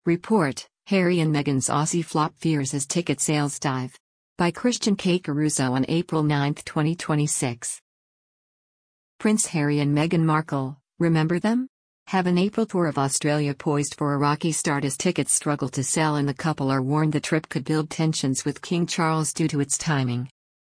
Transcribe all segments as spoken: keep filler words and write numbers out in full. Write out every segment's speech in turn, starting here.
Report, Harry and Meghan's Aussie flop fears as ticket sales dive. By Christian K. Caruso on April ninth, twenty twenty-six. Prince Harry and Meghan Markle, remember them? Have an April tour of Australia poised for a rocky start as tickets struggle to sell, and the couple are warned the trip could build tensions with King Charles due to its timing.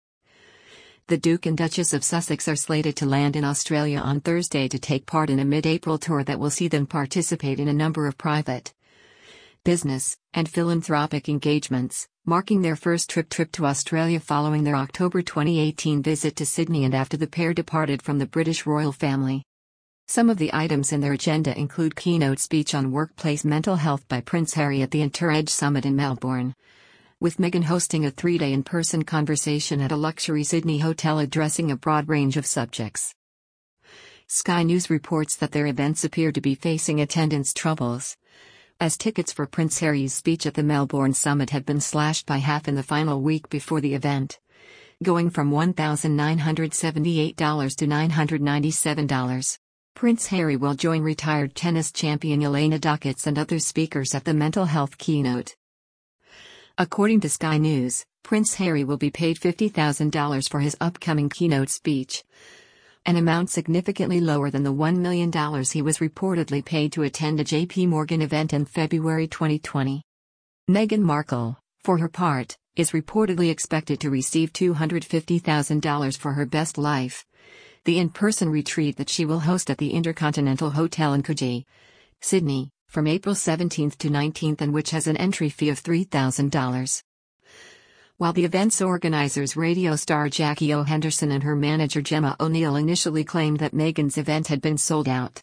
The Duke and Duchess of Sussex are slated to land in Australia on Thursday to take part in a mid-April tour that will see them participate in a number of private, business, and philanthropic engagements, marking their first trip trip to Australia following their October twenty eighteen visit to Sydney and after the pair departed from the British royal family. Some of the items in their agenda include keynote speech on workplace mental health by Prince Harry at the InterEdge Summit in Melbourne, with Meghan hosting a three-day in-person conversation at a luxury Sydney hotel addressing a broad range of subjects. Sky News reports that their events appear to be facing attendance troubles, as tickets for Prince Harry's speech at the Melbourne Summit have been slashed by half in the final week before the event, going from one thousand nine hundred seventy-eight dollars to nine hundred ninety-seven dollars. Prince Harry will join retired tennis champion Elena Duckets and other speakers at the mental health keynote. According to Sky News, Prince Harry will be paid fifty thousand dollars for his upcoming keynote speech, an amount significantly lower than the one million dollars he was reportedly paid to attend a J P Morgan event in February twenty twenty. Meghan Markle, for her part, is reportedly expected to receive two hundred fifty thousand dollars for her Best Life, the in-person retreat that she will host at the Intercontinental Hotel in Coogee, Sydney, from April seventeenth to nineteenth, and which has an entry fee of three thousand dollars. While the event's organizers, radio star Jackie O. Henderson and her manager Gemma O'Neill, initially claimed that Meghan's event had been sold out,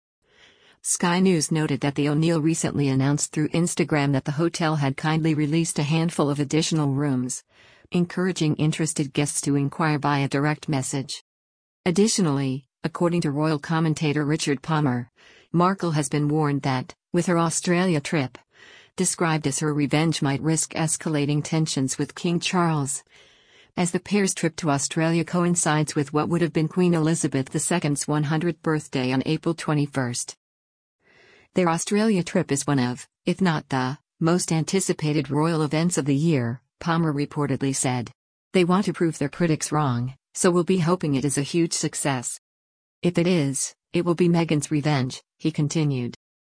Sky News noted that the O'Neill recently announced through Instagram that the hotel had kindly released a handful of additional rooms, encouraging interested guests to inquire via direct message. Additionally, according to royal commentator Richard Palmer, Markle has been warned that, with her Australia trip, described as her revenge, might risk escalating tensions with King Charles, as the pair's trip to Australia coincides with what would have been Queen Elizabeth the Second's one hundredth birthday on April twenty-first. Their Australia trip is one of, if not the, most anticipated royal events of the year, Palmer reportedly said. They want to prove their critics wrong, so we'll be hoping it is a huge success. If it is, it will be Meghan's revenge, he continued.